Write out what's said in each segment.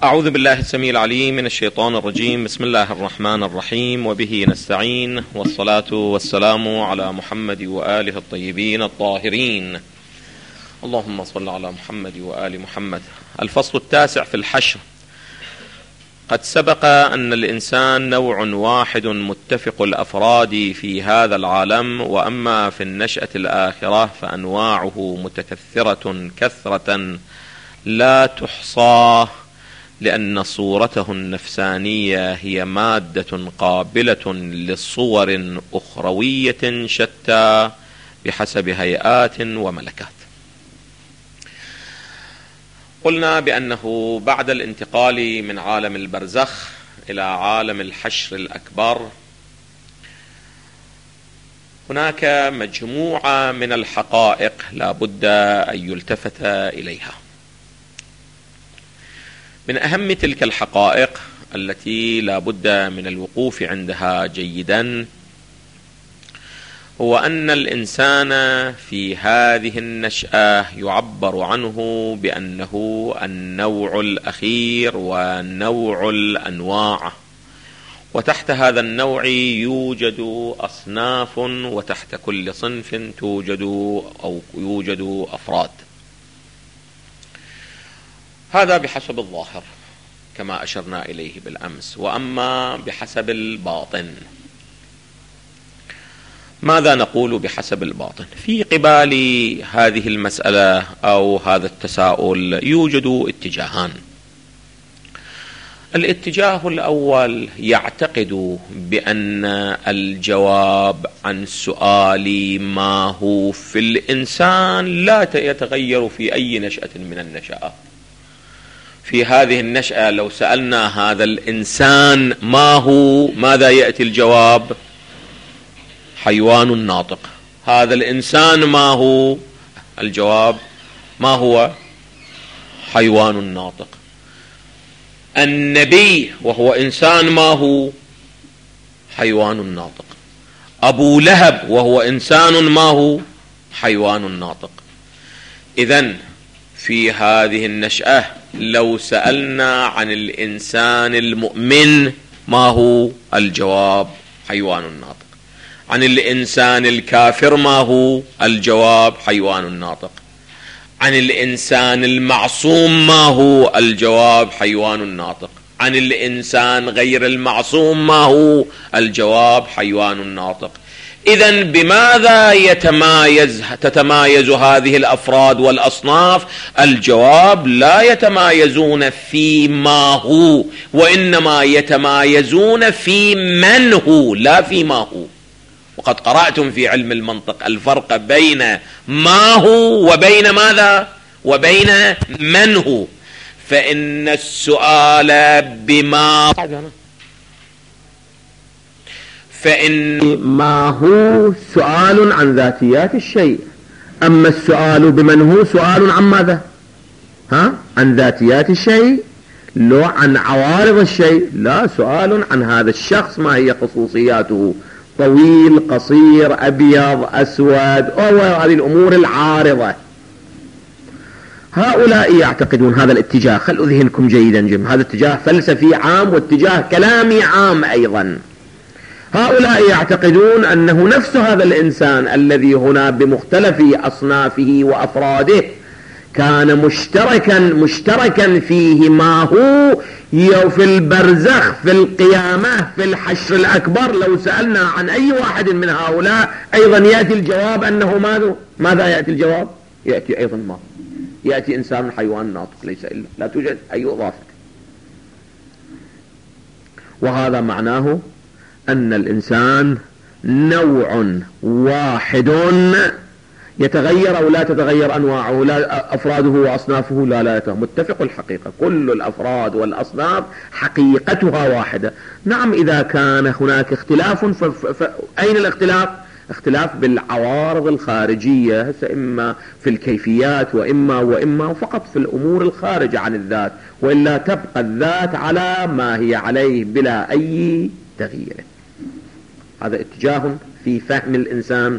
أعوذ بالله السميع العليم من الشيطان الرجيم. بسم الله الرحمن الرحيم، وبه نستعين، والصلاة والسلام على محمد وآله الطيبين الطاهرين. اللهم صل على محمد وآل محمد. الفصل 9 في الحشر. قد سبق أن الإنسان نوع واحد متفق الأفراد في هذا العالم، وأما في النشأة الآخرة فأنواعه متكثرة كثرة لا تحصى، لأن صورته النفسانية هي مادة قابلة لصور أخروية شتى بحسب هيئات وملكات. قلنا بأنه بعد الانتقال من عالم البرزخ إلى عالم الحشر الأكبر هناك مجموعة من الحقائق لا بد أن يلتفت إليها. من أهم تلك الحقائق التي لا بد من الوقوف عندها جيدا هو أن الإنسان في هذه النشأة يعبر عنه بأنه النوع الأخير ونوع الأنواع، وتحت هذا النوع يوجد أصناف، وتحت كل صنف يوجد أفراد. هذا بحسب الظاهر كما أشرنا إليه بالأمس. وأما بحسب الباطن، ماذا نقول بحسب الباطن؟ في قبال هذه المسألة أو هذا التساؤل يوجد اتجاهان. الاتجاه الأول يعتقد بأن الجواب عن سؤال ما هو في الإنسان لا يتغير في أي نشأة من النشآت. في هذه النشأة لو سألنا هذا الإنسان ما هو، ماذا يأتي الجواب؟ حيوان ناطق. هذا الإنسان ما هو؟ الجواب ما هو؟ حيوان ناطق. النبي وهو إنسان ما هو؟ حيوان ناطق. أبو لهب وهو إنسان ما هو؟ حيوان ناطق. إذن في هذه النشأة لو سألنا عن الإنسان المؤمن ما هو؟ الجواب حيوان ناطق. عن الإنسان الكافر ما هو؟ الجواب حيوان ناطق. عن الإنسان المعصوم ما هو؟ الجواب حيوان ناطق. عن الإنسان غير المعصوم ما هو؟ الجواب حيوان ناطق. إذن بماذا تتمايز هذه الأفراد والأصناف؟ الجواب لا يتمايزون في ما هو، وإنما يتمايزون في من هو لا في ما هو. وقد قرأتم في علم المنطق الفرق بين ما هو وبين ماذا؟ وبين من هو. فإن السؤال بما فإن ما هو سؤال عن ذاتيات الشيء، أما السؤال بمن هو سؤال عن ماذا؟ عن ذاتيات الشيء، لو عن عوارض الشيء، لا، سؤال عن هذا الشخص ما هي خصوصياته، طويل قصير أبيض أسود، أو هذه الأمور العارضة. هؤلاء يعتقدون هذا الاتجاه. خلوا ذهنكم جيدا جدا، هذا اتجاه فلسفي عام واتجاه كلامي عام أيضا. هؤلاء يعتقدون أنه نفس هذا الإنسان الذي هنا بمختلف أصنافه وأفراده كان مشتركا فيه ما هو في البرزخ، في القيامة، في الحشر الأكبر. لو سألنا عن أي واحد من هؤلاء أيضا يأتي الجواب أنه ماذا يأتي الجواب؟ يأتي أيضا ما يأتي إنسان حيوان ناطق، ليس إلا، لا توجد أي إضافة. وهذا معناه أن الإنسان نوع واحد يتغير أو لا تتغير أنواعه، لا أفراده وأصنافه لا متفق الحقيقة. كل الأفراد والأصناف حقيقتها واحدة. نعم، إذا كان هناك اختلاف أين الاختلاف؟ اختلاف بالعوارض الخارجية، إما في الكيفيات وإما فقط في الأمور الخارجة عن الذات، وإلا تبقى الذات على ما هي عليه بلا أي تغيير. هذا اتجاه في فهم الإنسان.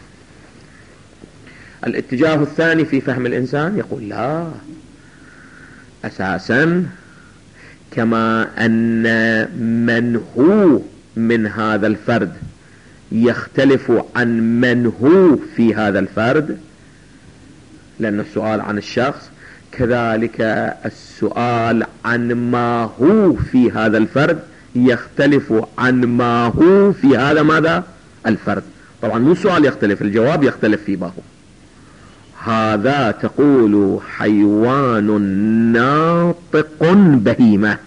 الاتجاه الثاني في فهم الإنسان يقول لا، أساسا كما أن من هو من هذا الفرد يختلف عن من هو في هذا الفرد، لأن السؤال عن الشخص، كذلك السؤال عن ما هو في هذا الفرد يختلف عن ما هو في هذا ماذا الفرد. طبعا مو السؤال يختلف، الجواب يختلف في ما هو. هذا تقول حيوان ناطق بهيمة،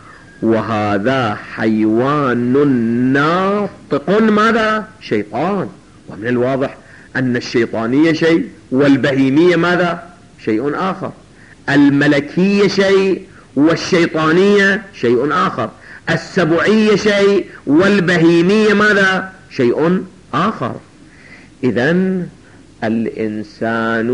وهذا حيوان ناطق ماذا شيطان. ومن الواضح أن الشيطانية شيء والبهيمية ماذا شيء آخر، الملكية شيء والشيطانية شيء آخر، السبعية شيء والبهيمية ماذا شيء آخر. إذن الإنسان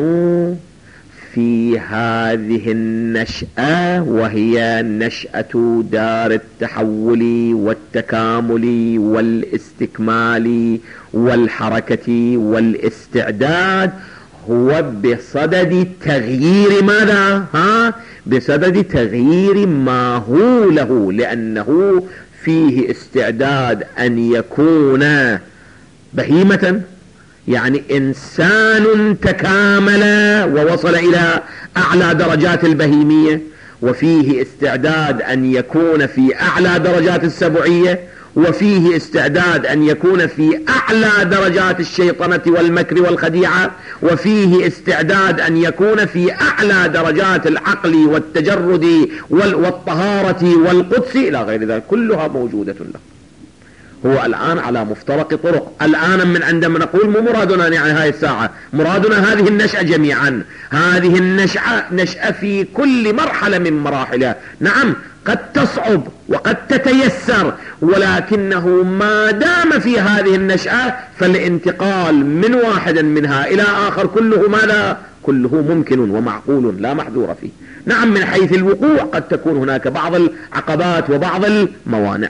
في هذه النشأة، وهي نشأة دار التحول والتكامل والاستكمال والحركة والاستعداد، هو بصدد تغيير ماذا؟ بصدد تغيير ما هو له، لأنه فيه استعداد أن يكون بهيمة، يعني إنسان تكامل ووصل إلى أعلى درجات البهيمية، وفيه استعداد أن يكون في أعلى درجات السبعية، وفيه استعداد أن يكون في أعلى درجات الشيطنة والمكر والخديعة، وفيه استعداد أن يكون في أعلى درجات العقل والتجرد والطهارة والقدس إلى غير ذلك، كلها موجودة له. هو الآن على مفترق طرق. الآن من عندما نقول مو مرادنا يعني هاي الساعة، مرادنا هذه النشأة جميعا. هذه نشأة في كل مرحلة من مراحلها، نعم قد تصعب وقد تتيسر، ولكنه ما دام في هذه النشأة فالانتقال من واحد منها إلى آخر كله ماذا؟ كله ممكن ومعقول لا محذور فيه. نعم من حيث الوقوع قد تكون هناك بعض العقبات وبعض الموانع.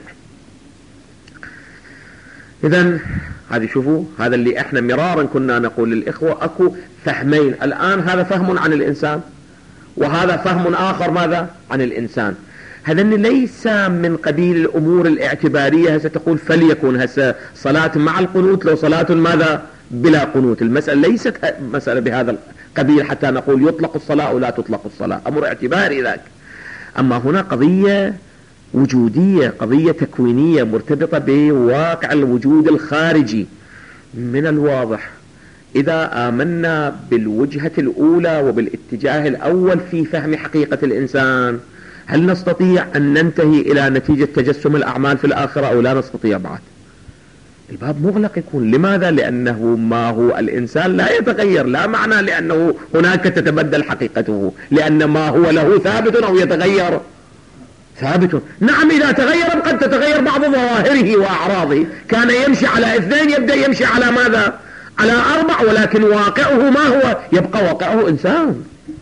إذن هذه شوفوا، هذا اللي احنا مرارا كنا نقول للإخوة أكو فهمين الآن، هذا فهم عن الإنسان وهذا فهم آخر ماذا عن الإنسان. هذا ليس من قبيل الأمور الاعتبارية، هسه تقول فليكن هسه صلاة مع القنوت لو صلاة ماذا بلا قنوت. المسألة ليست مسألة بهذا القبيل حتى نقول يطلق الصلاة ولا تطلق الصلاة، أمر اعتباري ذاك. أما هنا قضية وجودية، قضية تكوينية مرتبطة بواقع الوجود الخارجي. من الواضح إذا آمنا بالوجهة الأولى وبالاتجاه الأول في فهم حقيقة الإنسان، هل نستطيع أن ننتهي إلى نتيجة تجسم الأعمال في الآخرة أو لا نستطيع بعد؟ الباب مغلق يكون. لماذا؟ لأنه ما هو الإنسان لا يتغير، لا معنى لأنه هناك تتبدل حقيقته، لأن ما هو له ثابت أو يتغير ثابت. نعم إذا تغير قد تتغير بعض ظواهره وأعراضه، كان يمشي على 2 يبدأ يمشي على ماذا؟ على 4، ولكن واقعه ما هو؟ يبقى واقعه إنسان.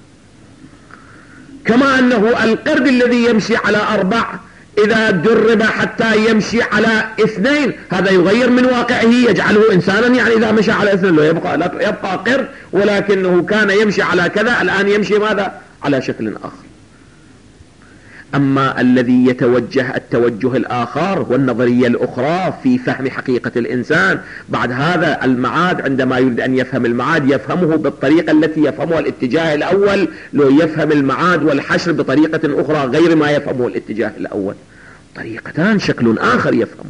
كما أنه القرد الذي يمشي على 4 إذا درب حتى يمشي على 2 هذا يغير من واقعه يجعله إنسانا، يعني إذا مشى على 2 لا يبقى قرد، ولكنه كان يمشي على كذا الآن يمشي ماذا؟ على شكل آخر. أما الذي يتوجه التوجه الآخر والنظرية الأخرى في فهم حقيقة الإنسان، بعد هذا المعاد عندما يريد أن يفهم المعاد يفهمه بالطريقة التي يفهمها الاتجاه الأول، لو يفهم المعاد والحشر بطريقة أخرى غير ما يفهمه الاتجاه الأول، طريقتان شكل آخر يفهمه.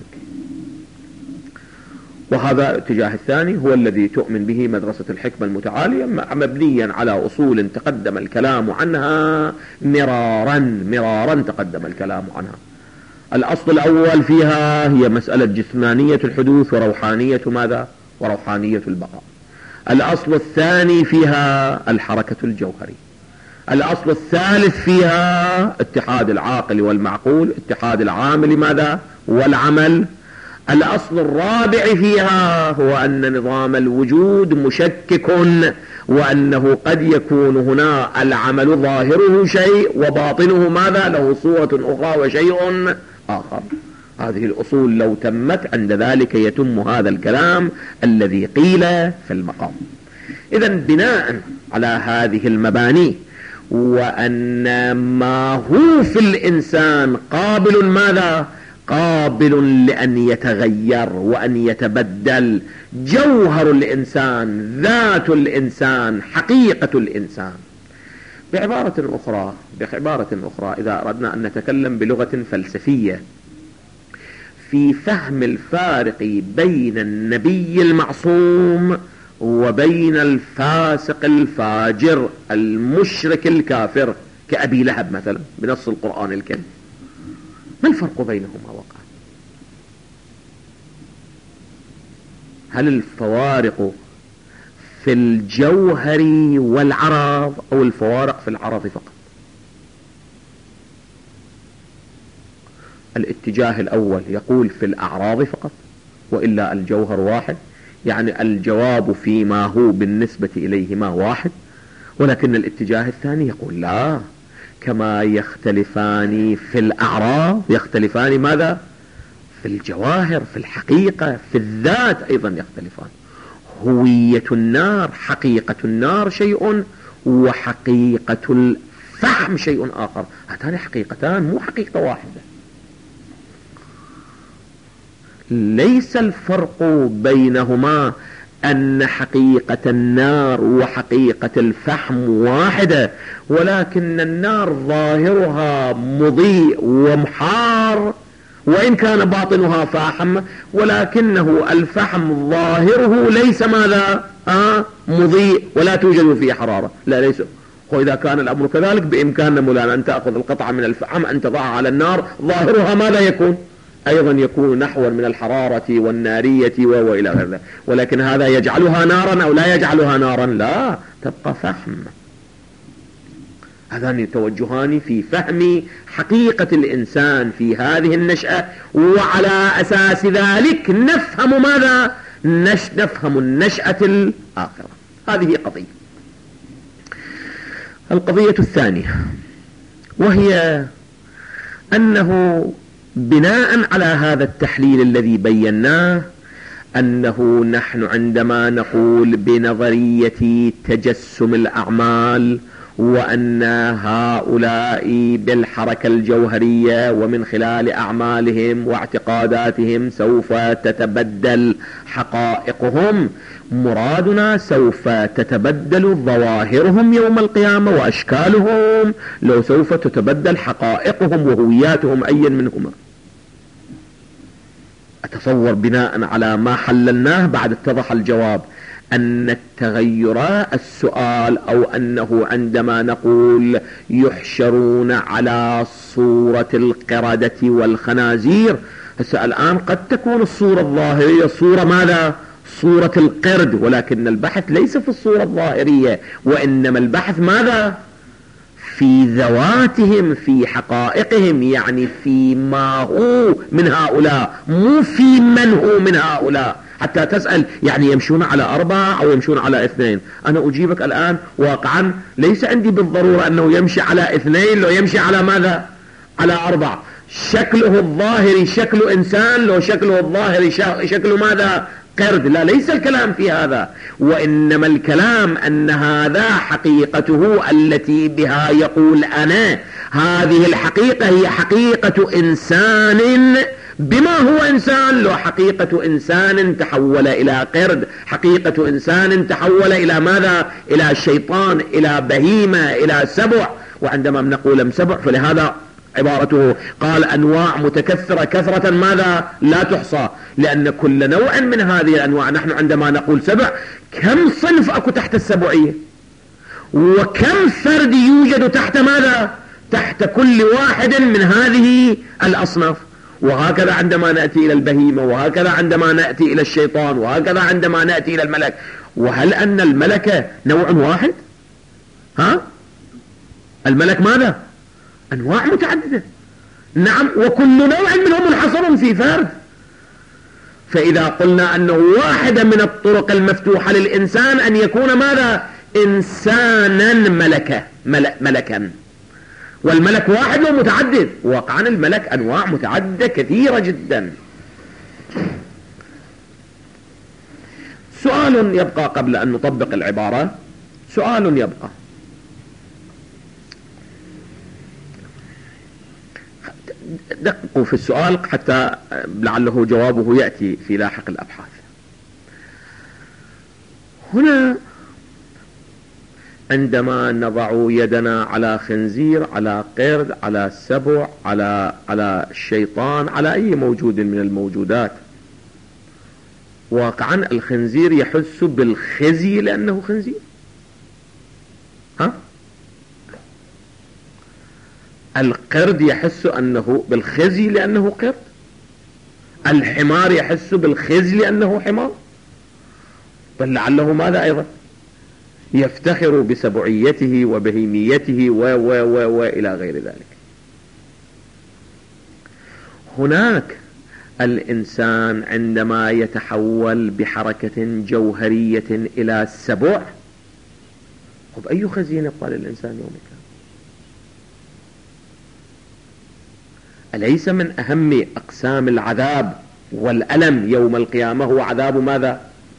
وهذا الاتجاه الثاني هو الذي تؤمن به مدرسة الحكمة المتعالية، مبنيا على أصول تقدم الكلام عنها مرارا تقدم الكلام عنها. الأصل الأول فيها هي مسألة جسمانية الحدوث وروحانية ماذا؟ وروحانية البقاء. الأصل الثاني فيها الحركة الجوهرية. الأصل الثالث فيها اتحاد العاقل والمعقول، اتحاد العامل ماذا؟ والعمل. الأصل الرابع فيها هو أن نظام الوجود مشكك، وأنه قد يكون هنا العمل ظاهره شيء وباطنه ماذا؟ له صورة أخرى وشيء آخر. هذه الأصول لو تمت عند ذلك يتم هذا الكلام الذي قيل في المقام. إذن بناء على هذه المباني وأن ما هو في الإنسان قابل ماذا؟ قابل لأن يتغير وأن يتبدل. جوهر الإنسان، ذات الإنسان، حقيقة الإنسان. بعبارة أخرى إذا أردنا أن نتكلم بلغة فلسفية في فهم الفارق بين النبي المعصوم وبين الفاسق الفاجر المشرك الكافر كأبي لهب مثلا بنص القرآن الكريم، ما الفرق بينهما وقع؟ هل الفوارق في الجوهر والعرض أو الفوارق في العرض فقط؟ الاتجاه الأول يقول في الأعراض فقط وإلا الجوهر واحد، يعني الجواب فيما هو بالنسبة إليهما واحد. ولكن الاتجاه الثاني يقول لا، كما يختلفان في الأعراض يختلفان ماذا؟ في الجواهر، في الحقيقة، في الذات أيضا يختلفان. هوية النار، حقيقة النار شيء، وحقيقة الفحم شيء آخر. هاتان حقيقتان مو حقيقة واحدة. ليس الفرق بينهما أن حقيقة النار وحقيقة الفحم واحدة، ولكن النار ظاهرها مضيء ومحار وإن كان باطنها فاحم، ولكنه الفحم ظاهره ليس ماذا؟ مضيء ولا توجد فيه حرارة. لا، ليس. وإذا كان الأمر كذلك بإمكاننا مولانا أن تأخذ القطعة من الفحم أن تضعها على النار، ظاهرها ماذا يكون؟ أيضا يكون نحوا من الحرارة والنارية وإلى غير ذلك. ولكن هذا يجعلها نارا أو لا يجعلها نارا؟ لا، تبقى فحم. هذان توجهان في فهم حقيقة الإنسان في هذه النشأة، وعلى أساس ذلك نفهم ماذا؟ نفهم النشأة الآخرة. هذه قضية. القضية الثانية وهي أنه بناء على هذا التحليل الذي بيناه، أنه نحن عندما نقول بنظرية تجسم الأعمال وأن هؤلاء بالحركة الجوهرية ومن خلال أعمالهم واعتقاداتهم سوف تتبدل حقائقهم، مرادنا سوف تتبدل ظواهرهم يوم القيامة وأشكالهم، لو سوف تتبدل حقائقهم وهوياتهم أي منهما. أتصور بناء على ما حللناه بعد اتضح الجواب أن التغيرات السؤال أو أنه عندما نقول يحشرون على صورة القردة والخنازير، الآن قد تكون الصورة الظاهرية صورة ماذا؟ صورة القرد، ولكن البحث ليس في الصورة الظاهرية، وإنما البحث ماذا؟ في ذواتهم، في حقائقهم، يعني في ما هو من هؤلاء، مو في من هو من هؤلاء. حتى تسأل يعني يمشون على 4 أو يمشون على 2. أنا أجيبك الآن واقعا ليس عندي بالضرورة أنه يمشي على 2، لو يمشي على ماذا؟ على 4. شكله الظاهري شكل إنسان، لو شكله الظاهري شكله ماذا؟ قرد. لا، ليس الكلام في هذا، وإنما الكلام أن هذا حقيقته التي بها يقول أنا. هذه الحقيقة هي حقيقة إنسان بما هو إنسان، لو حقيقة إنسان تحول إلى قرد، حقيقة إنسان تحول إلى ماذا؟ إلى شيطان، إلى بهيمة، إلى سبع. وعندما نقول سبع فلهذا عبارته قال أنواع متكثرة كثرة ماذا؟ لا تحصى، لأن كل نوع من هذه الأنواع، نحن عندما نقول سبع كم صنف أكو تحت السبعية، وكم فرد يوجد تحت ماذا؟ تحت كل واحد من هذه الأصناف. وهكذا عندما نأتي إلى البهيمة، وهكذا عندما نأتي إلى الشيطان، وهكذا عندما نأتي إلى الملك. وهل أن الملك نوع واحد؟ الملك ماذا؟ أنواع متعددة. نعم، وكل نوع منهم منحصر في فرد. فإذا قلنا أنه واحدة من الطرق المفتوحة للإنسان أن يكون ماذا؟ إنسانا ملكا. والملك واحد ومتعدد، واقعا الملك أنواع متعددة كثيرة جدا. سؤال يبقى قبل أن نطبق العبارة، سؤال يبقى: دققوا في السؤال حتى لعله جوابه يأتي في لاحق الأبحاث. هنا عندما نضع يدنا على خنزير، على قرد، على سبع، على الشيطان، على أي موجود من الموجودات، واقعا الخنزير يحس بالخزي لأنه خنزير؟ القرد يحس أنه بالخزي لأنه قرد؟ الحمار يحس بالخزي لأنه حمار؟ بل لعله ماذا أيضا يفتخر بسبعيته وبهيميته وإلى غير ذلك. هناك الإنسان عندما يتحول بحركة جوهرية إلى السبع، أي خزي يبقى للإنسان يوم القيامة؟ أليس من أهم أقسام العذاب والألم يوم القيامة هو عذاب ماذا؟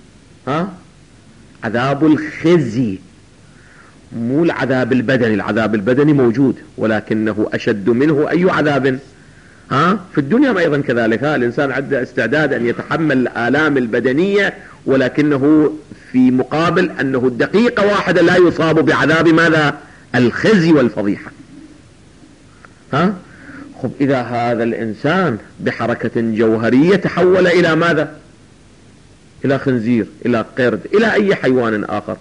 عذاب الخزي، مو العذاب البدني. العذاب البدني موجود ولكنه أشد منه أي عذاب في الدنيا أيضا كذلك. الإنسان عنده استعداد أن يتحمل الآلام البدنية، ولكنه في مقابل أنه دقيقة واحدة لا يصاب بعذاب ماذا؟ الخزي والفضيحة. خب إذا هذا الإنسان بحركة جوهرية تحول إلى ماذا؟ إلى خنزير، إلى قرد، إلى أي حيوان آخر،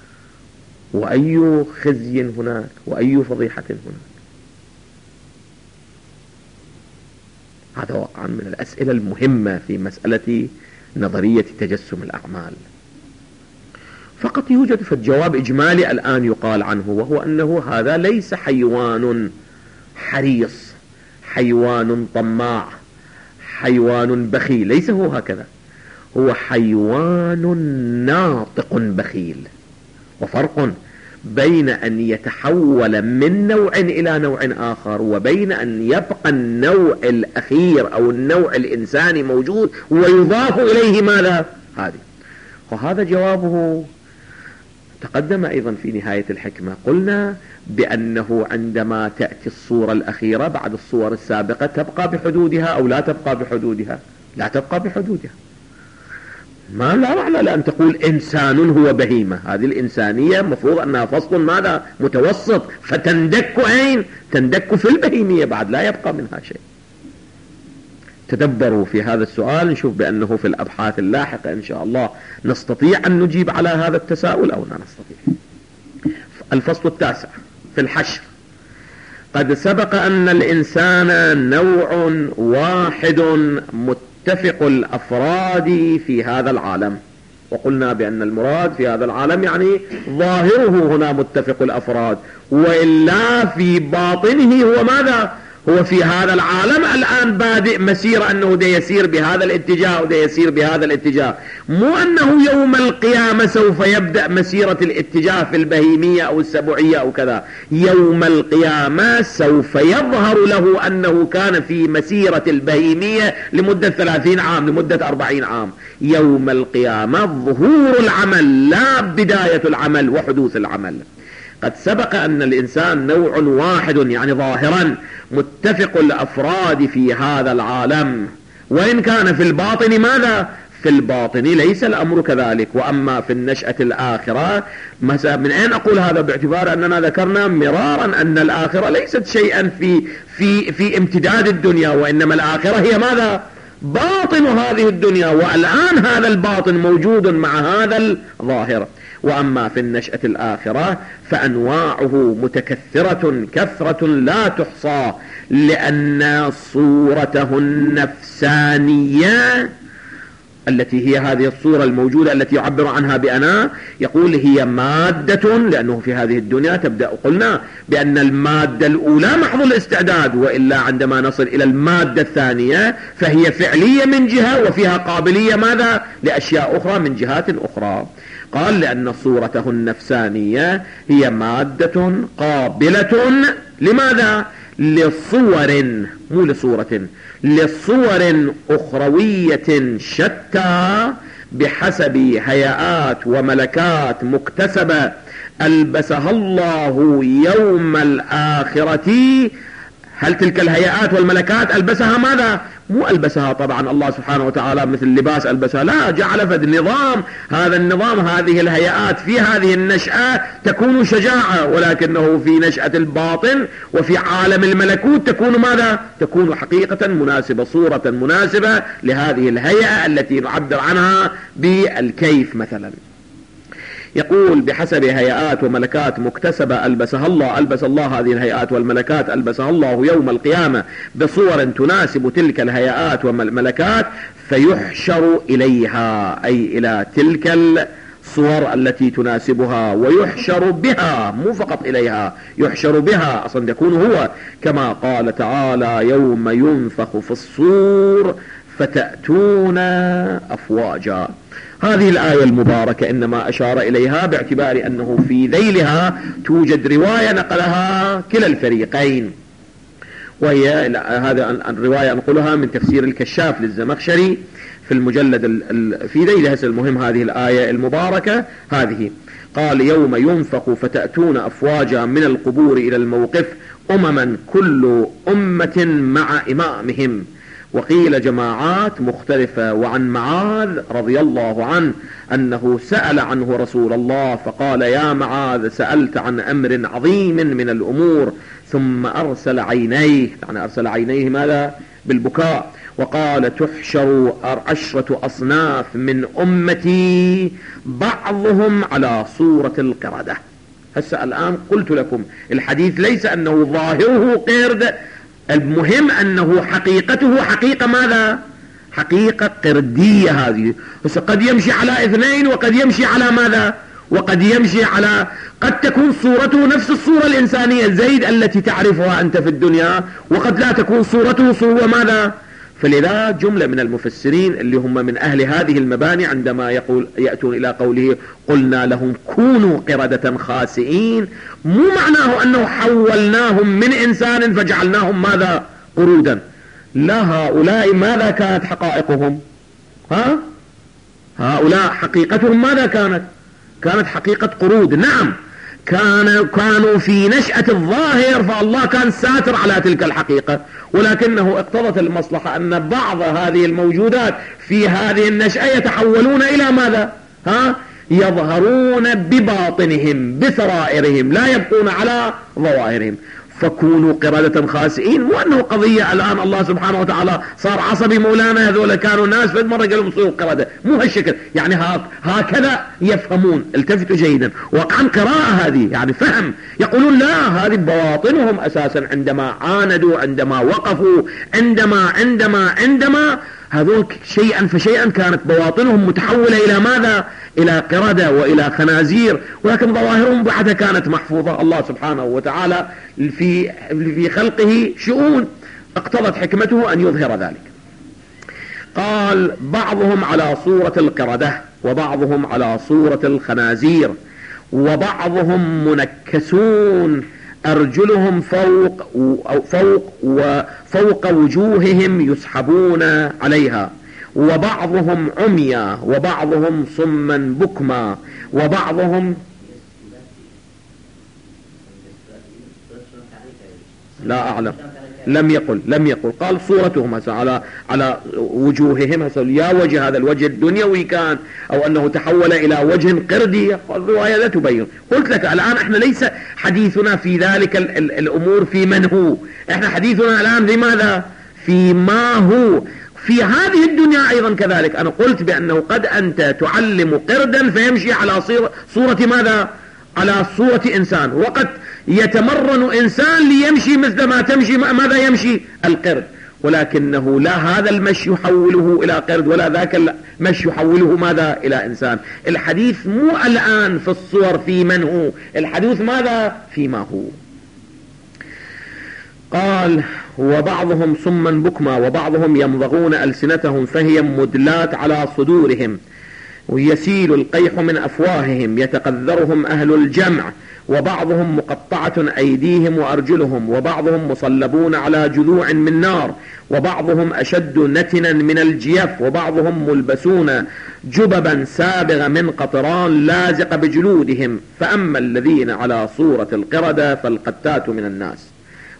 وأي خزي هناك وأي فضيحة هناك. هذا واقعا من الأسئلة المهمة في مسألة نظرية تجسم الأعمال. فقط يوجد في الجواب إجمالي الآن يقال عنه، وهو أنه هذا ليس حيوان حريص، حيوان طماع، حيوان بخيل، ليس هو هكذا، هو حيوان ناطق بخيل. وفرق بين أن يتحول من نوع إلى نوع آخر، وبين أن يبقى النوع الأخير أو النوع الإنساني موجود ويضاف إليه ماذا؟ هذه. وهذا جوابه تقدم أيضا في نهاية الحكمة. قلنا بأنه عندما تأتي الصورة الأخيرة بعد الصور السابقة تبقى بحدودها أو لا تبقى بحدودها؟ لا تبقى بحدودها. ما لا معنى لأن تقول إنسان هو بهيمة. هذه الإنسانية مفروض أنها فصل ماذا؟ متوسط، فتندك أين؟ تندك في البهيمية بعد، لا يبقى منها شيء. تدبروا في هذا السؤال، نشوف بأنه في الأبحاث اللاحقة إن شاء الله نستطيع أن نجيب على هذا التساؤل أو لا نستطيع. الفصل التاسع في الحشر. قد سبق أن الإنسان نوع واحد متفق الأفراد في هذا العالم، وقلنا بأن المراد في هذا العالم يعني ظاهره هنا متفق الأفراد، وإلا في باطنه هو ماذا؟ هو في هذا العالم الآن بادئ مسيرة أنه ده يسير بهذا الاتجاه وده يسير بهذا الاتجاه، مو أنه يوم القيامة سوف يبدأ مسيرة الاتجاه في البهيمية أو السبعية أو كذا. يوم القيامة سوف يظهر له أنه كان في مسيرة البهيمية لمدة 30 عام، لمدة 40 عام. يوم القيامة ظهور العمل لا بداية العمل وحدوث العمل. قد سبق أن الإنسان نوع واحد يعني ظاهرا متفق الأفراد في هذا العالم، وإن كان في الباطن ماذا؟ في الباطن ليس الأمر كذلك. وأما في النشأة الآخرة، من أين أقول هذا؟ باعتبار أننا ذكرنا مرارا أن الآخرة ليست شيئا في امتداد الدنيا، وإنما الآخرة هي ماذا؟ باطن هذه الدنيا، والآن هذا الباطن موجود مع هذا الظاهر. وأما في النشأة الآخرة فأنواعه متكثرة كثرة لا تحصى، لأن صورته النفسانية التي هي هذه الصورة الموجودة التي يعبر عنها بأنا، يقول هي مادة، لأنه في هذه الدنيا تبدأ، قلنا بأن المادة الأولى محض الاستعداد، وإلا عندما نصل إلى المادة الثانية فهي فعلية من جهة وفيها قابلية ماذا؟ لأشياء أخرى من جهات أخرى. قال لأن صورته النفسانية هي مادة قابلة لماذا؟ لصور، مو لصورة، لصور أخروية شتى بحسب هيئات وملكات مكتسبة ألبسها الله يوم الآخرة هل تلك الهيئات والملكات ألبسها ماذا؟ مو ألبسها طبعا الله سبحانه وتعالى مثل لباس ألبسها، لا، جعل فد نظام. هذا النظام، هذه الهيئات في هذه النشأة تكون شجاعة، ولكنه في نشأة الباطن وفي عالم الملكوت تكون ماذا؟ تكون حقيقة مناسبة، صورة مناسبة لهذه الهيئة التي نعبر عنها بالكيف مثلا. يقول بحسب هيئات وملكات مكتسبة ألبس الله هذه الهيئات والملكات ألبسها الله يوم القيامة بصور تناسب تلك الهيئات والملكات، فيحشر إليها، أي إلى تلك الصور التي تناسبها، ويحشر بها، مو فقط إليها، يحشر بها أصلا يكون هو، كما قال تعالى يوم ينفخ في الصور فتأتون أفواجا. هذه الآية المباركة إنما أشار إليها باعتبار أنه في ذيلها توجد رواية نقلها كلا الفريقين، وهي هذا الرواية أنقلها من تفسير الكشاف للزمخشري في المجلد في ذيلها. المهم هذه الآية المباركة هذه، قال يوم ينفخ فتأتون أفواجا من القبور إلى الموقف أمما كل أمة مع إمامهم. وقيل جماعات مختلفة. وعن معاذ رضي الله عنه أنه سأل عنه رسول الله فقال يا معاذ سألت عن أمر عظيم من الأمور، ثم أرسل عينيه، يعني أرسل عينيه ماذا؟ بالبكاء، وقال تحشر 10 أصناف من أمتي بعضهم على صورة القردة. هسه الآن قلت لكم الحديث ليس أنه ظاهره قرد، المهم أنه حقيقته حقيقة ماذا؟ حقيقة قردية. هذه بس قد يمشي على 2 وقد يمشي على ماذا؟ وقد يمشي على، قد تكون صورته نفس الصورة الإنسانية زيد التي تعرفها أنت في الدنيا، وقد لا تكون صورته صورة ماذا؟ فلذا جملة من المفسرين اللي هم من أهل هذه المباني عندما يأتون إلى قوله قلنا لهم كونوا قردة خاسئين، مو معناه أنه حولناهم من إنسان فجعلناهم ماذا؟ قرودا. لا، هؤلاء ماذا كانت حقائقهم؟ هؤلاء حقيقتهم ماذا كانت؟ كانت حقيقة قرود. نعم، كانوا في نشأة الظاهر، فالله كان ساتر على تلك الحقيقة، ولكنه اقتضت المصلحة أن بعض هذه الموجودات في هذه النشأة يتحولون إلى ماذا؟ يظهرون بباطنهم بسرائرهم، لا يبقون على ظواهرهم. فكونوا قردة خاسئين، مو أنه قضية الآن الله سبحانه وتعالى صار عصبي مولانا هذول كانوا ناس فد مرة قالوا صيروا قردة، مو هالشكل. يعني هكذا يفهمون. التفتوا جيدا، وقعا قراءة هذه يعني فهم. يقولون لا، هذه بواطنهم أساسا عندما عاندوا، عندما وقفوا، عندما هذول شيئا فشيئا كانت بواطنهم متحولة إلى ماذا؟ إلى قردة وإلى خنازير، ولكن ظواهرهم بعدها كانت محفوظة. الله سبحانه وتعالى في خلقه شؤون اقتضت حكمته أن يظهر ذلك. قال بعضهم على صورة القردة، وبعضهم على صورة الخنازير، وبعضهم منكسون أرجلهم فوق وجوههم يسحبون عليها، وبعضهم عميا، وبعضهم صما بكما، وبعضهم لا أعلم، لم يقل قال صورتهم على وجوههم، يا وجه هذا الوجه الدنيوي كان، أو أنه تحول إلى وجه قردي، الرواية لا تبين. قلت لك الآن احنا ليس حديثنا في ذلك الأمور في من هو، احنا حديثنا الآن لماذا؟ في ما هو في هذه الدنيا أيضا كذلك. أنا قلت بأنه قد أنت تعلم قردا فيمشي على صورة ماذا؟ على صورة إنسان، وقد يتمرن إنسان ليمشي مثل ما تمشي ماذا يمشي القرد، ولكنه لا هذا المشي يحوله إلى قرد ولا ذاك المشي يحوله ماذا؟ إلى إنسان. الحديث مو الآن في الصور في من هو، الحديث ماذا؟ فيما هو. قال وبعضهم صما بكما، وبعضهم يمضغون ألسنتهم فهي مدلات على صدورهم، ويسيل القيح من أفواههم يتقذرهم أهل الجمع، وبعضهم مقطعة أيديهم وأرجلهم، وبعضهم مصلبون على جذوع من نار، وبعضهم أشد نتنا من الجيف، وبعضهم ملبسون جببا سابغ من قطران لازق بجلودهم. فأما الذين على صورة القردة فالقتات من الناس،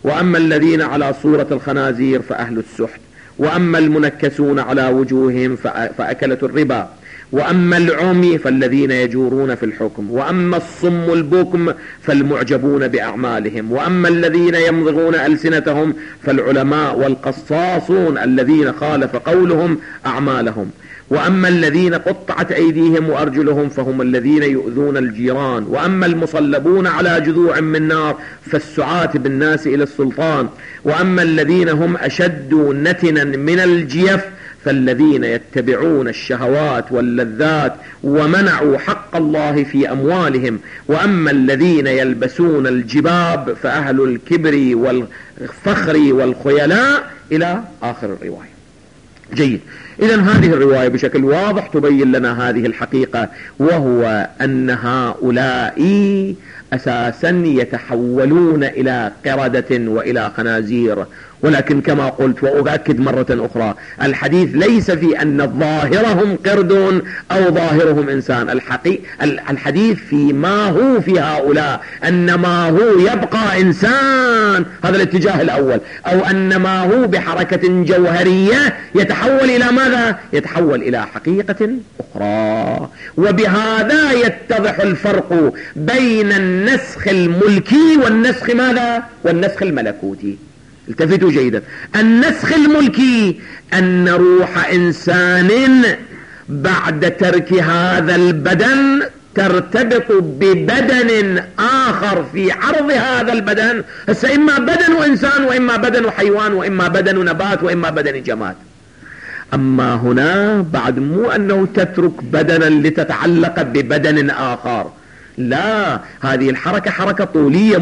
وأما الذين على صورة الخنازير فأهل السحت، وأما المنكسون على وجوههم فأكلة الربا، وأما العمي فالذين يجورون في الحكم، وأما الصم البكم فالمعجبون بأعمالهم، وأما الذين يمضغون ألسنتهم فالعلماء والقصاصون الذين خالف قولهم أعمالهم، وأما الذين قطعت أيديهم وأرجلهم فهم الذين يؤذون الجيران، وأما المصلبون على جذوع من نار فالسعاة بالناس إلى السلطان، وأما الذين هم أشد نتنا من الجيف فالذين يتبعون الشهوات واللذات ومنعوا حق الله في أموالهم، وأما الذين يلبسون الجباب فأهل الكبر والفخر والخيلاء إلى آخر الرواية. جيد. إذن هذه الرواية بشكل واضح تبين لنا هذه الحقيقة، وهو أن هؤلاء أساسا يتحولون إلى قردة وإلى خنازير. ولكن كما قلت وأؤكد مرة أخرى، الحديث ليس في أن ظاهرهم قرد أو ظاهرهم إنسان، الحديث في ما هو في هؤلاء، أن ما هو يبقى إنسان، هذا الاتجاه الأول، أو أن ما هو بحركة جوهرية يتحول إلى ماذا؟ يتحول إلى حقيقة أخرى. وبهذا يتضح الفرق بين النسخ الملكي والنسخ ماذا؟ والنسخ الملكوتي. التفتوا جيدا. النسخ الملكي أن روح إنسان بعد ترك هذا البدن ترتبط ببدن آخر في عرض هذا البدن، هسه إما بدن إنسان وإما بدن حيوان وإما بدن نبات وإما بدن جماد. أما هنا بعد مو أنه تترك بدنا لتتعلق ببدن آخر، لا، هذه الحركة حركة طولية،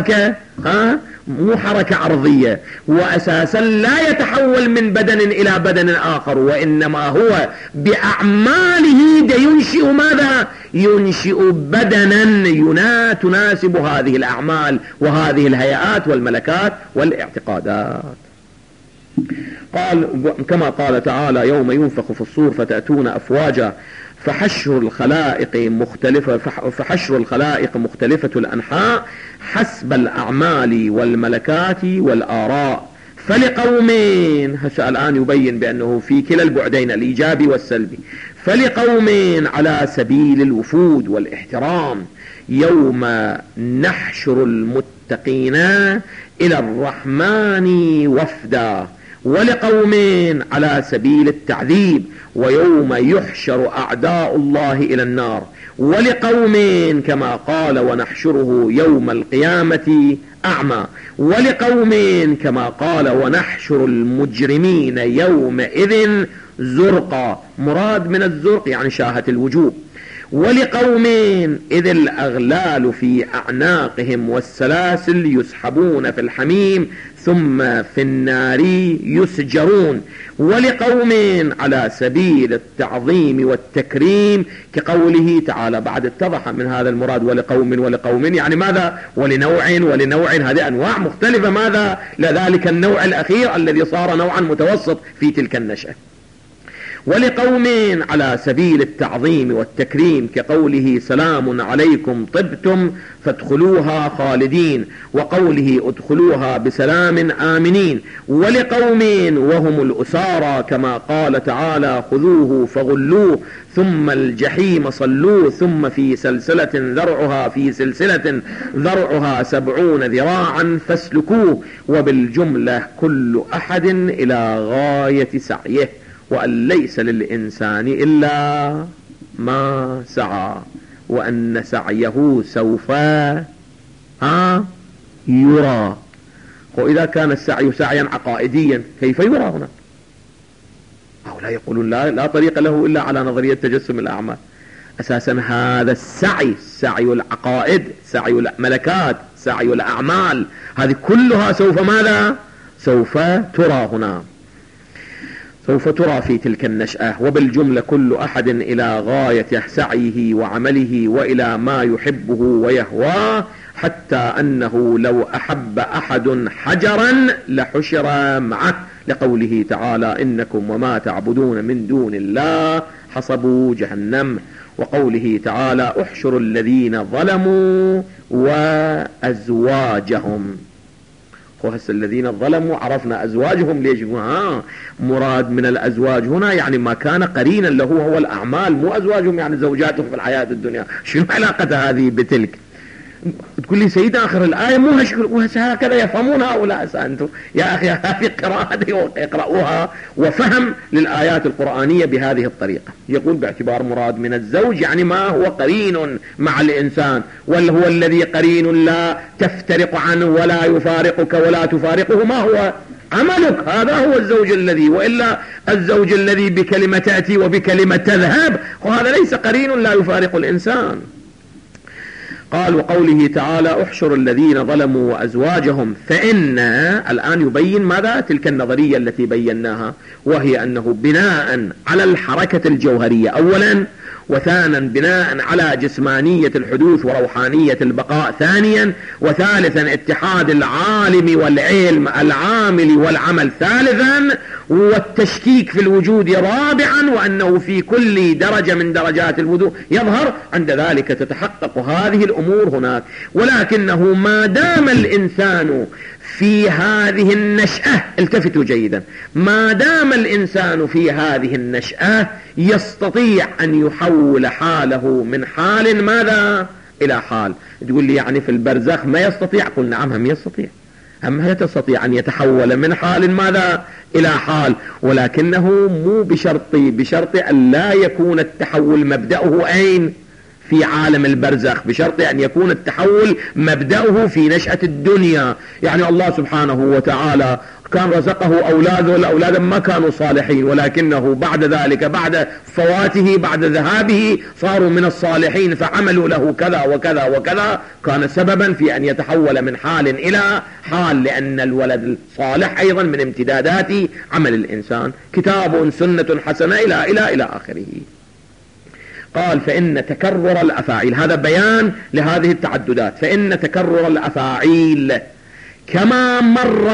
مو حركة عرضية، وأساسا لا يتحول من بدن إلى بدن آخر، وإنما هو بأعماله ينشئ ماذا؟ ينشئ بدنا تناسب هذه الأعمال وهذه الهيئات والملكات والاعتقادات. قال كما قال تعالى: يوم ينفخ في الصور فتأتون أفواجا فحشر الخلائق مختلفة الأنحاء حسب الأعمال والملكات والآراء، فلقومين، هسه الآن يبين بأنه في كلا البعدين الإيجابي والسلبي، فلقومين على سبيل الوفود والاحترام يوم نحشر المتقين إلى الرحمن وفدا، ولقومين على سبيل التعذيب ويوم يحشر أعداء الله إلى النار، ولقومين كما قال: ونحشره يوم القيامة أعمى، ولقومين كما قال: ونحشر المجرمين يومئذ زرقا، مراد من الزرق يعني شاهة الوجوه، ولقومين إذ الأغلال في أعناقهم والسلاسل يسحبون في الحميم ثم في النار يسجرون، ولقومين على سبيل التعظيم والتكريم كقوله تعالى. بعد اتضح من هذا المراد ولقوم يعني ماذا؟ ولنوع هذه أنواع مختلفة، ماذا؟ لذلك النوع الأخير الذي صار نوعا متوسط في تلك النشأة. ولقومين على سبيل التعظيم والتكريم كقوله: سلام عليكم طبتم فادخلوها خالدين، وقوله: ادخلوها بسلام آمنين. ولقومين وهم الأسارى كما قال تعالى: خذوه فغلوه ثم الجحيم صلوه ثم في سلسلة ذرعها 70 ذراعا فاسلكوه. وبالجملة كل أحد إلى غاية سعيه، وأن ليس للإنسان إلا ما سعى، وأن سعيه سوف يرى. وإذا كان السعي سعيا عقائديا كيف يرى هنا؟ هؤلاء يقولون لا طريق له إلا على نظرية تجسم الأعمال. أساسا هذا السعي، سعي العقائد، سعي الملكات، سعي الأعمال، هذه كلها سوف ماذا؟ سوف ترى هنا، سوف ترى في تلك النشأة. وبالجملة كل أحد إلى غاية سعيه وعمله وإلى ما يحبه ويهواه، حتى أنه لو أحب أحد حجرا لحشر معه، لقوله تعالى: إنكم وما تعبدون من دون الله حصبوا جهنم. وقوله تعالى: احشروا الذين ظلموا وأزواجهم. وهسه الذين ظلموا عرفنا أزواجهم ليش مراد من الأزواج هنا يعني ما كان قرينا له هو الأعمال، مو أزواجهم يعني زوجاتهم في الحياة الدنيا. شنو علاقة هذه بتلك؟ تقول لي سيد آخر الآية مو هكذا يفهمون هؤلاء. أنتم يا أخي هذه قراءة يقرأوها وفهم للآيات القرآنية بهذه الطريقة. يقول باعتبار مراد من الزوج يعني ما هو قرين مع الإنسان، هو الذي قرين لا تفترق عنه ولا يفارقك ولا تفارقه، ما هو عملك، هذا هو الزوج الذي، وإلا الزوج الذي بكلمة تأتي وبكلمة تذهب، وهذا ليس قرين لا يفارق الإنسان. قال وقوله تعالى احشر الذين ظلموا وأزواجهم، فإن الآن يبين ماذا؟ تلك النظرية التي بيناها، وهي أنه بناء على الحركة الجوهرية أولا، وثانيا بناء على جسمانية الحدوث وروحانية البقاء ثانيا، وثالثا اتحاد العالم والعلم العامل والعمل ثالثا، والتشكيك في الوجود رابعا، وأنه في كل درجة من درجات الوجود يظهر، عند ذلك تتحقق هذه الأمور هناك. ولكنه ما دام الإنسان في هذه النشأة، التفتوا جيدا، ما دام الإنسان في هذه النشأة يستطيع أن يحول حاله من حال ماذا إلى حال. تقول لي يعني في البرزخ ما يستطيع؟ قل نعم هم يستطيع، هم يستطيع أن يتحول من حال ماذا إلى حال، ولكنه مو بشرط أن لا يكون التحول مبدأه أين؟ في عالم البرزخ، بشرط أن يكون التحول مبدأه في نشأة الدنيا. يعني الله سبحانه وتعالى كان رزقه أولاده، الأولاد ما كانوا صالحين، ولكنه بعد ذلك بعد فواته بعد ذهابه صاروا من الصالحين، فعملوا له كذا وكذا وكذا، كان سببا في أن يتحول من حال إلى حال، لأن الولد الصالح أيضا من امتدادات عمل الإنسان، كتاب سنة حسنة إلى آخره. قال فإن تكرر الأفاعيل، هذا بيان لهذه التعددات، فإن تكرر الأفاعيل كما مر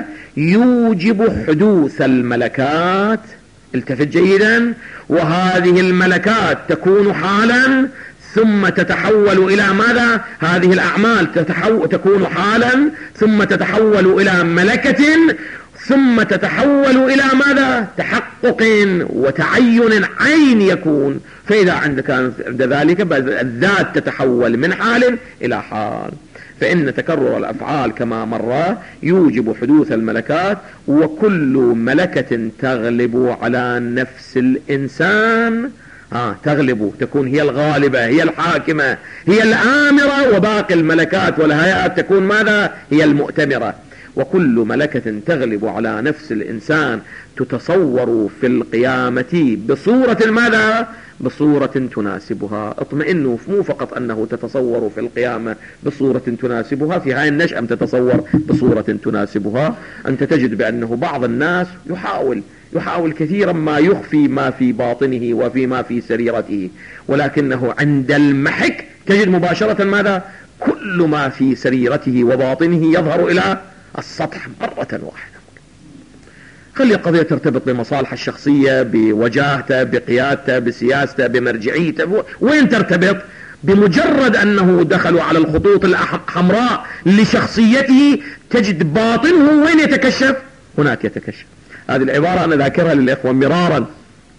يوجب حدوث الملكات، التفت جيدا، وهذه الملكات تكون حالا ثم تتحول إلى ماذا؟ هذه الأعمال تكون حالا ثم تتحول إلى ملكة ثم تتحول إلى ماذا؟ تحقق وتعين عين يكون. فإذا عند ذلك الذات تتحول من حال إلى حال. فإن تكرر الأفعال كما مر يوجب حدوث الملكات، وكل ملكة تغلب على نفس الإنسان تغلب، تكون هي الغالبة، هي الحاكمة، هي الآمرة، وباقي الملكات والهيئات تكون ماذا؟ هي المؤتمرة. وكل ملكة تغلب على نفس الإنسان تتصور في القيامة بصورة ماذا؟ بصورة تناسبها. اطمئنوا، مو فقط أنه تتصور في القيامة بصورة تناسبها، في هاي النشأة تتصور بصورة تناسبها. أنت تجد بأنه بعض الناس يحاول كثيرا ما يخفي ما في باطنه وفي ما في سريرته، ولكنه عند المحك تجد مباشرة ماذا؟ كل ما في سريرته وباطنه يظهر إلى السطح مرة واحدة. خلي القضية ترتبط بمصالح الشخصية، بوجاهته، بقيادته، بسياسته، بمرجعيته. وين ترتبط؟ بمجرد أنه دخلوا على الخطوط الحمراء لشخصيته تجد باطنه وين يتكشف؟ هناك يتكشف. هذه العبارة أنا ذاكرها للإخوة مرارا،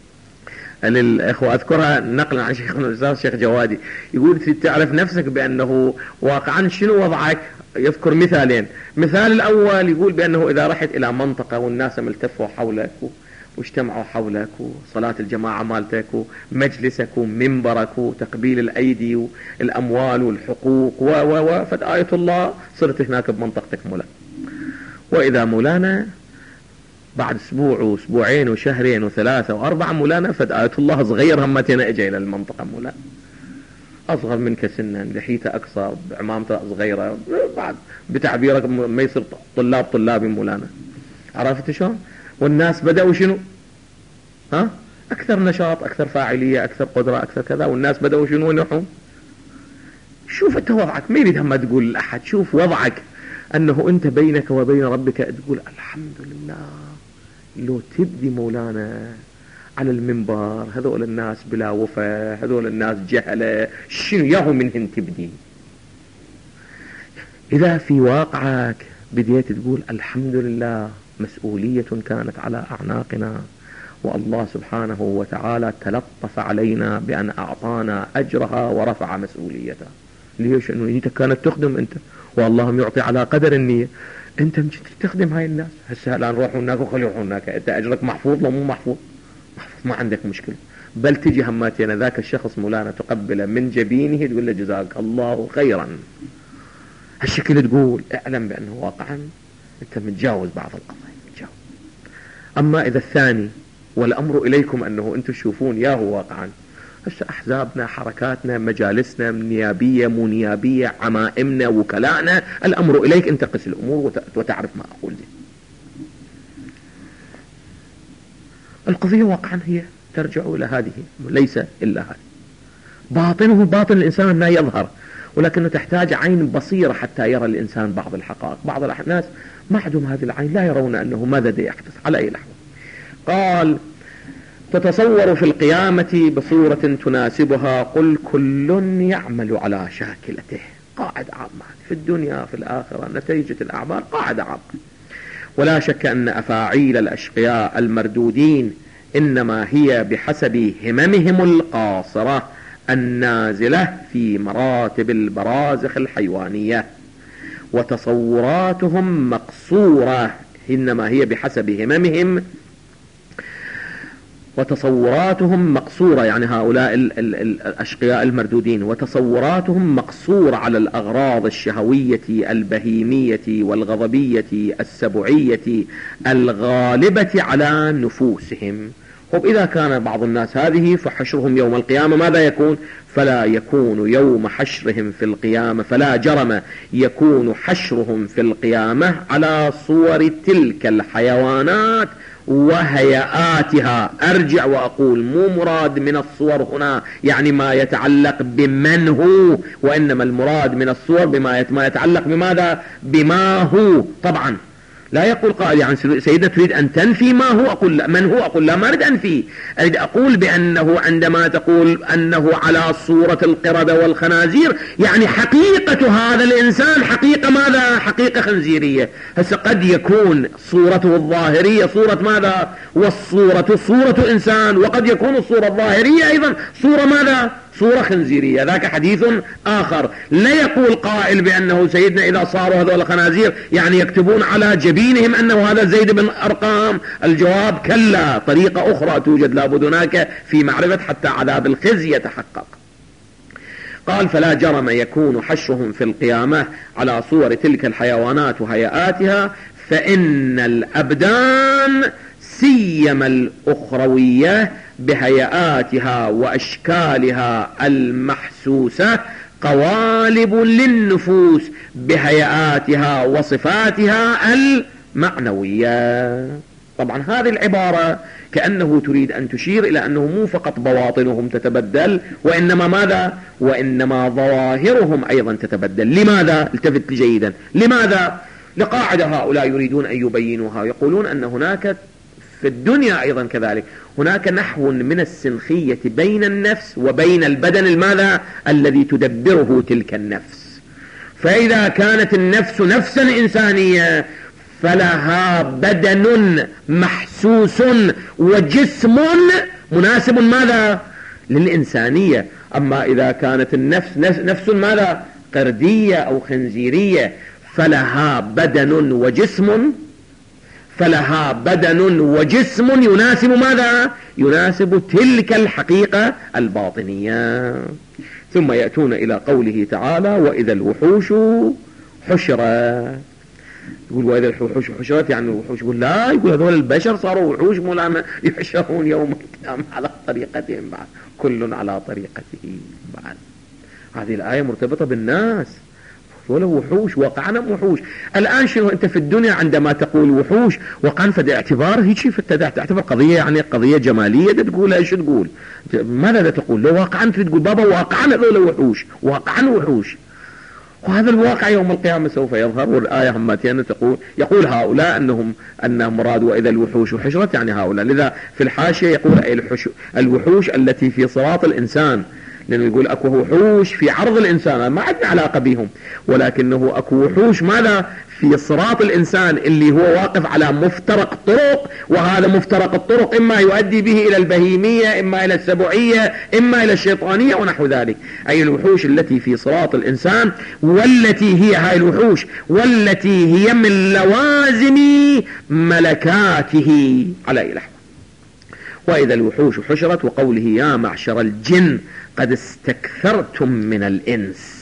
للإخوة أذكرها نقلا عن شيخنا الأستاذ الشيخ جوادي، يقول تعرف نفسك بأنه واقعا شنو وضعك؟ يذكر مثالين. مثال الأول يقول بأنه إذا رحت إلى منطقة والناس ملتفوا حولك واجتمعوا حولك، وصلاة الجماعة مالتك ومجلسك ومنبرك وتقبيل الأيدي والأموال والحقوق فد آية الله، صرت هناك بمنطقتك مولانا. وإذا مولانا بعد أسبوع وأسبوعين وشهرين وثلاثة وأربعة مولانا فد آية الله صغير همتنا إجا إلى المنطقة مولانا، أصغر منك سنا، لحيته أقصر، بعمامته صغيرة، بعد بتعبيرك ما يصير طلاب مولانا. عرفت شلون؟ والناس بدأوا شنو؟ أكثر نشاط، أكثر فاعلية، أكثر قدرة، أكثر كذا، والناس بدأوا شنو ينحون. شوف أنت وضعك، ما يريد هم تقول لأحد، شوف وضعك أنه أنت بينك وبين ربك تقول الحمد لله. لو تبدي مولانا على المنبر هذول الناس بلا وفاء، هذول الناس جهلة، شنو ياهو منهن تبدي؟ إذا في واقعك بديت تقول الحمد لله مسؤولية كانت على أعناقنا، والله سبحانه وتعالى تلطف علينا بأن أعطانا أجرها ورفع مسؤوليتها. ليش؟ أنه نيتك كانت تخدم أنت، والله يعطي على قدر النية. أنت مش تخدم هاي الناس، هسه الآن روحوا هناك وخلوا هناك، أنت أجرك محفوظ لو مو محفوظ؟ محفوظ، ما عندك مشكلة. بل تجي هماتنا ذاك الشخص مولانا تقبله من جبينه تقول له جزاك الله خيرا. هالشكل تقول اعلم بأنه واقعا أنت متجاوز بعض القضايا، متجاوز. أما إذا الثاني والأمر إليكم أنه أنتم تشوفون يا هو واقعا، هسه أحزابنا، حركاتنا، مجالسنا، نيابية مو نيابية، عمائمنا، وكلائنا، الأمر إليك، أنت قس الأمور وتعرف ما أقول دي. القضية واقعا هي ترجع إلى هذه، ليس إلا هذه. باطنه باطن الإنسان ما يظهر، ولكنه تحتاج عين بصيرة حتى يرى الإنسان بعض الحقائق. بعض الناس ما عندهم هذه العين، لا يرون أنه ماذا يحدث على أي لحظة. قال تتصور في القيامة بصورة تناسبها، قل كل يعمل على شاكلته. قاعدة عامة في الدنيا في الآخرة، نتيجة الأعمال قاعدة عامة. ولا شك أن أفاعيل الأشقياء المردودين إنما هي بحسب هممهم القاصرة النازلة في مراتب البرازخ الحيوانية، وتصوراتهم مقصورة، إنما هي بحسب هممهم، وتصوراتهم مقصورة، يعني هؤلاء الأشقياء المردودين، وتصوراتهم مقصورة على الأغراض الشهوية البهيمية والغضبية السبعية الغالبة على نفوسهم. إذا كان بعض الناس هذه فحشرهم يوم القيامة ماذا يكون؟ فلا يكون يوم حشرهم في القيامة، فلا جرم يكون حشرهم في القيامة على صور تلك الحيوانات وهيئاتها. أرجع وأقول مو مراد من الصور هنا يعني ما يتعلق بمن هو، وإنما المراد من الصور بما يتعلق بماذا؟ بما هو. طبعا لا يقول قائل يعني سيدنا تريد أن تنفي ما هو، أقول لا. من هو؟ أقول لا، ما أريد أنفي، أريد أقول بأنه عندما تقول أنه على صورة القردة والخنازير يعني حقيقة هذا الإنسان حقيقة ماذا؟ حقيقة خنزيرية. هسه قد يكون صورته الظاهرية صورة ماذا؟ والصورة صورة إنسان، وقد يكون الصورة الظاهرية أيضا صورة ماذا؟ صورة خنزيرية. ذاك حديث آخر. لا يقول قائل بأنه سيدنا إذا صاروا هذول الخنازير يعني يكتبون على جبينهم أنه هذا زيد بن أرقام. الجواب كلا، طريقة أخرى توجد لابد هناك في معرفة حتى عذاب الخزي يتحقق. قال فلا جرم يكون حشرهم في القيامة على صور تلك الحيوانات وهيئاتها، فإن الأبدان سيما الأخروية بهيئاتها وأشكالها المحسوسة قوالب للنفوس بهيئاتها وصفاتها المعنوية. طبعا هذه العبارة كأنه تريد أن تشير إلى أنه مو فقط بواطنهم تتبدل، وإنما ماذا؟ وإنما ظواهرهم أيضا تتبدل. لماذا؟ التفت جيدا. لماذا؟ لقاعدة هؤلاء يريدون أن يبينوها، يقولون أن هناك في الدنيا أيضا كذلك هناك نحو من السنخية بين النفس وبين البدن الماذا؟ الذي تدبره تلك النفس. فإذا كانت النفس نفسا إنسانية فلها بدن محسوس وجسم مناسب ماذا؟ للإنسانية. أما إذا كانت النفس نفس ماذا؟ قردية أو خنزيرية فلها بدن وجسم يناسب ماذا؟ يناسب تلك الحقيقة الباطنية. ثم يأتون إلى قوله تعالى وإذا الوحوش حشرت. يقول وإذا الوحوش حشرت يعني الوحوش، يقول لا، يقول هذول البشر صاروا وحوش مولانا يحشرون يوم القيامة على طريقتهم بعد، كل على طريقته بعد. هذه الآية مرتبطة بالناس، ولا وحوش واقعنا وحوش. الآن شنو أنت في الدنيا عندما تقول وحوش واقعا فد اعتبار هيك تعتبر قضية يعني قضية جمالية تقول ايش تقول؟ ماذا تقول؟ لو واقعا تقول بابا واقعا هذول وحوش، واقعا وحوش، وهذا الواقع يوم القيامة سوف يظهر. والآية همتين يقول هؤلاء أنهم مراد وإذا الوحوش حشرت يعني هؤلاء. لذا في الحاشية يقول الوحوش التي في صراط الإنسان، لأنه يقول أكو وحوش في عرض الإنسان ما عندنا علاقة بهم، ولكنه أكو وحوش ماذا في صراط الإنسان اللي هو واقف على مفترق طرق، وهذا مفترق الطرق إما يؤدي به إلى البهيمية، إما إلى السبوعية، إما إلى الشيطانية ونحو ذلك. أي الوحوش التي في صراط الإنسان، والتي هي هاي الوحوش والتي هي من لوازم ملكاته على أي لحظة. وإذا الوحوش حشرت، وقوله يا معشر الجن قد استكثرتم من الإنس.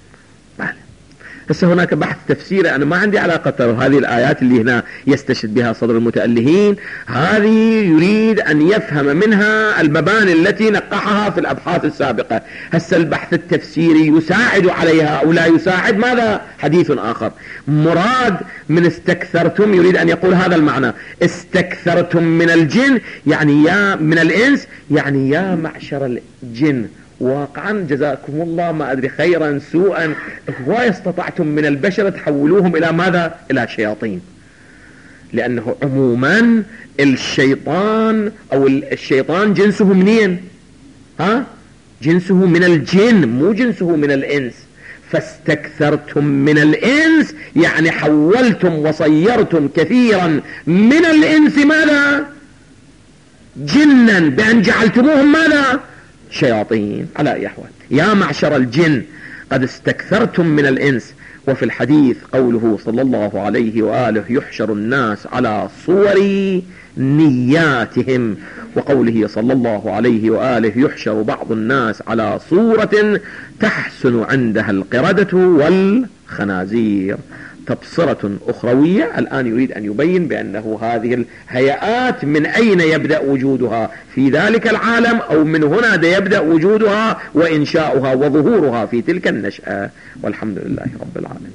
هسه هناك بحث تفسيري أنا ما عندي علاقة، هذه الآيات اللي هنا يستشهد بها صدر المتألهين هذه يريد أن يفهم منها المباني التي نقحها في الأبحاث السابقة. هسه البحث التفسيري يساعد عليها أو لا يساعد، ماذا حديث آخر. مراد من استكثرتم يريد أن يقول هذا المعنى، استكثرتم من الجن يعني يا من الإنس، يعني يا معشر الجن. واقعا جزاكم الله ما أدري خيرا سوءا، هواي استطعتم من البشر تحولوهم إلى ماذا؟ إلى شياطين. لأنه عموما الشيطان أو الشيطان جنسه منين؟ جنسه من الجن، مو جنسه من الإنس. فاستكثرتم من الإنس يعني حولتم وصيرتم كثيرا من الإنس ماذا؟ جنا، بأن جعلتموهم ماذا؟ شياطين على أي أحوال. يا معشر الجن قد استكثرتم من الإنس. وفي الحديث قوله صلى الله عليه وآله يحشر الناس على صور نياتهم، وقوله صلى الله عليه وآله يحشر بعض الناس على صورة تحسن عندها القردة والخنازير. تبصرة أخروية. الآن يريد أن يبين بأنه هذه الهيئات من أين يبدأ وجودها في ذلك العالم، أو من هنا يبدأ وجودها وإنشاؤها وظهورها في تلك النشأة. والحمد لله رب العالمين.